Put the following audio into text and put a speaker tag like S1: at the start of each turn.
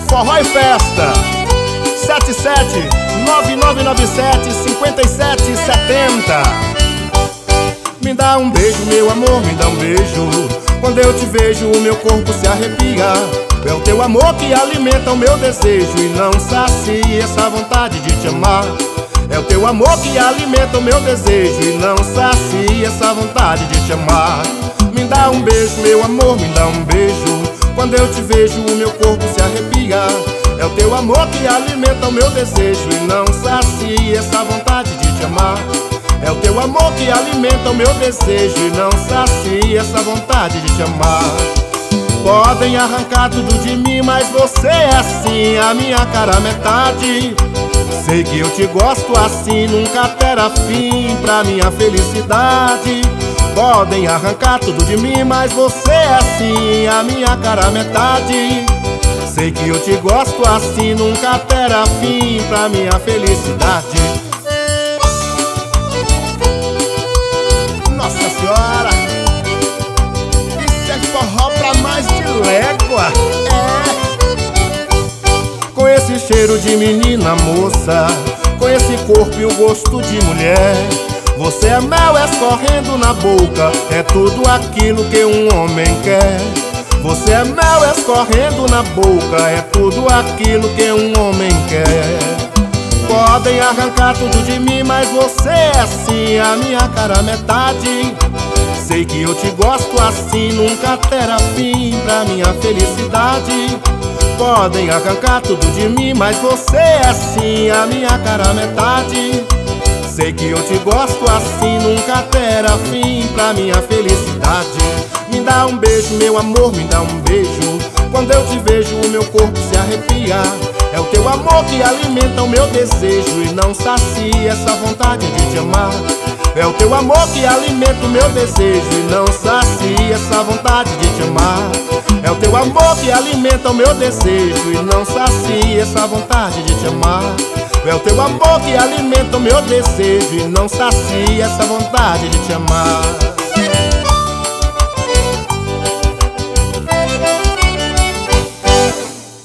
S1: Forró e Festa 77-9997-5770. Me dá um beijo, meu amor, me dá um beijo. Quando eu te vejo o meu corpo se arrepia. É o teu amor que alimenta o meu desejo e não sacia essa vontade de te amar. É o teu amor que alimenta o meu desejo e não sacia essa vontade de te amar. Me dá um beijo, meu amor, me dá um beijo. Quando eu te vejo o meu corpo se arrepia. É o teu amor que alimenta o meu desejo e não sacia essa vontade de te amar. É o teu amor que alimenta o meu desejo e não sacia essa vontade de te amar. Podem arrancar tudo de mim, mas você é assim, a minha cara metade. Sei que eu te gosto assim, nunca terá fim pra minha felicidade. Podem arrancar tudo de mim, mas você é assim, a minha cara metade. Sei que eu te gosto assim, nunca terá fim pra minha felicidade. Nossa Senhora, isso é forró pra mais de légua. Com esse cheiro de menina moça, com esse corpo e o gosto de mulher. Você é mel escorrendo na boca, é tudo aquilo que um homem quer. Você é mel escorrendo na boca, é tudo aquilo que um homem quer. Podem arrancar tudo de mim, mas você é assim, a minha cara metade. Sei que eu te gosto assim, nunca terá fim pra minha felicidade. Podem arrancar tudo de mim, mas você é assim, a minha cara metade. Sei que eu te gosto assim, nunca terá fim pra minha felicidade. Me dá um beijo, meu amor, me dá um beijo. Quando eu te vejo o meu corpo se arrepia. É o teu amor que alimenta o meu desejo e não sacia essa vontade de te amar. É o teu amor que alimenta o meu desejo e não sacia essa vontade de te amar. É o teu amor que alimenta o meu desejo e não sacia essa vontade de te amar. É o teu amor que alimenta o meu desejo e não sacia essa vontade de te amar.